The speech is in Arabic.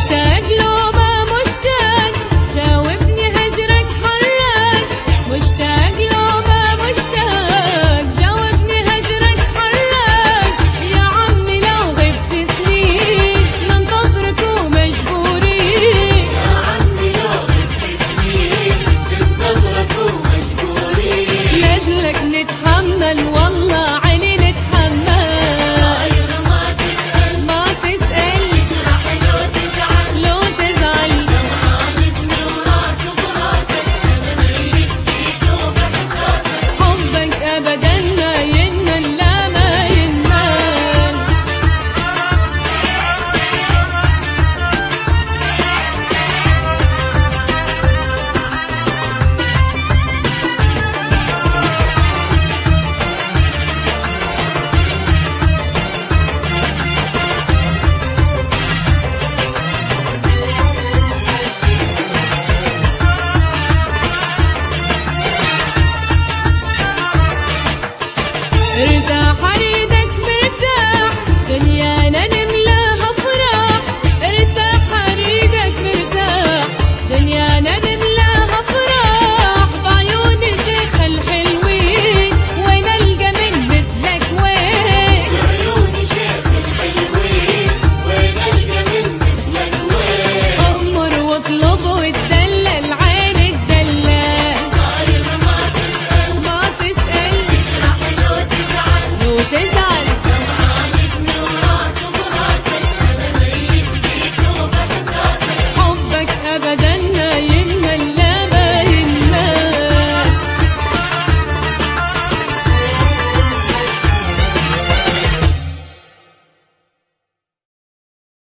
مشتاق له ما مشتاق، جاوبني هجرك حراق. مشتاق له ما مشتاق، جاوبني هجرك حراق. يا عمي لو غبت سنين ننتظرك ومجبورين. يا عمي لو غبت سنين ننتظرك ومجبورين. لاجلك نتحمل والله عيني نتحمل. صاير ما تسأل ما تسأل تجرح لو تزعل لو معاندني وراكب راسك أنا ميت فيك وبإحساسك. حبك أبدا ما ينمل، لا ما ينمل. ارتاح